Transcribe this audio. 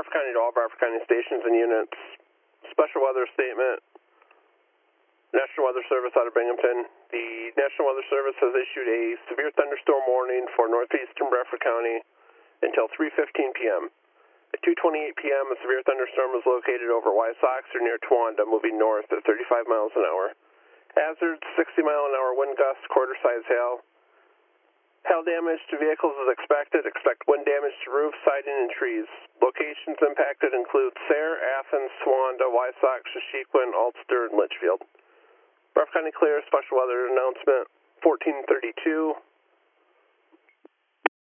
Bradford County to all Bradford County stations and units. Special weather statement. National Weather Service out of Binghamton. The National Weather Service has issued a severe thunderstorm warning for northeastern Bradford County until 3:15 p.m. At 2:28 p.m., a severe thunderstorm is located over Wysox or near Towanda, moving north at 35 miles an hour. Hazards, 60-mile-an-hour wind gusts, quarter-size hail. Hail damage to vehicles is expected. Expect wind damage to roofs, siding, and trees. Locations impacted include Sayre, Athens, Towanda, Wysox, Shashequin, Ulster, and Litchfield. Bradford County clear, special weather announcement, 1432.